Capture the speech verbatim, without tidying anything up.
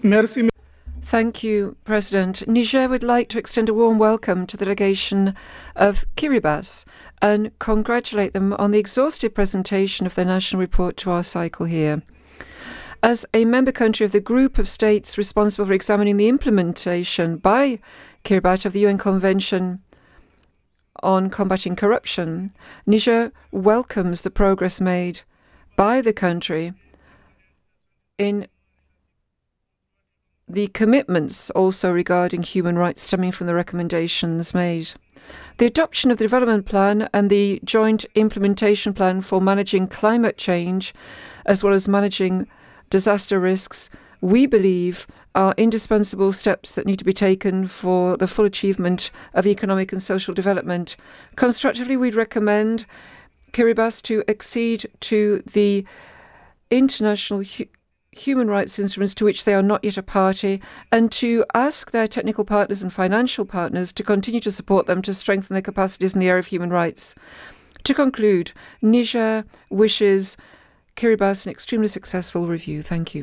Merci. Thank you, President. Niger would like to extend a warm welcome to the delegation of Kiribati and congratulate them on the exhaustive presentation of their national report to our cycle here. As a member country of the group of states responsible for examining the implementation by Kiribati of the U N Convention on Combating Corruption, Niger welcomes the progress made by the country in the commitments also regarding human rights stemming from the recommendations made. The adoption of the development plan and the joint implementation plan for managing climate change, as well as managing disaster risks, we believe are indispensable steps that need to be taken for the full achievement of economic and social development. Constructively, we'd recommend Kiribati to accede to the international hu human rights instruments to which they are not yet a party, and to ask their technical partners and financial partners to continue to support them to strengthen their capacities in the area of human rights. To conclude, Niger wishes Kiribati an extremely successful review. Thank you.